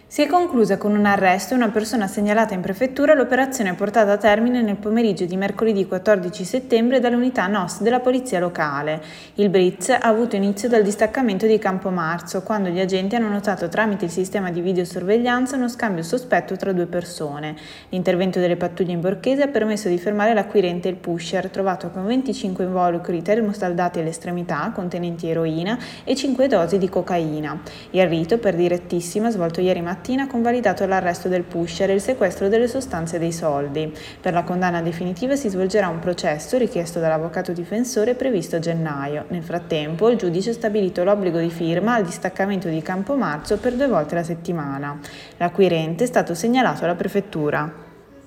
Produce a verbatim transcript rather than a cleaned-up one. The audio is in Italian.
Si è conclusa con un arresto e una persona segnalata in prefettura l'operazione portata a termine nel pomeriggio di mercoledì quattordici settembre dalle unità N O S della polizia locale. Il blitz ha avuto inizio dal distaccamento di Campomarzo, quando gli agenti hanno notato tramite il sistema di videosorveglianza uno scambio sospetto tra due persone. L'intervento delle pattuglie in Borghese ha permesso di fermare l'acquirente e il pusher, trovato con venticinque involucri termosaldati alle estremità contenenti eroina e cinque dosi di cocaina. Il rito, per direttissima, svolto ieri mattina, ha convalidato l'arresto del pusher e il sequestro delle sostanze e dei soldi. Per la condanna definitiva si svolgerà un processo richiesto dall'avvocato difensore previsto a gennaio. Nel frattempo il giudice ha stabilito l'obbligo di firma al distaccamento di Campomarzo per due volte la settimana. L'acquirente è stato segnalato alla prefettura.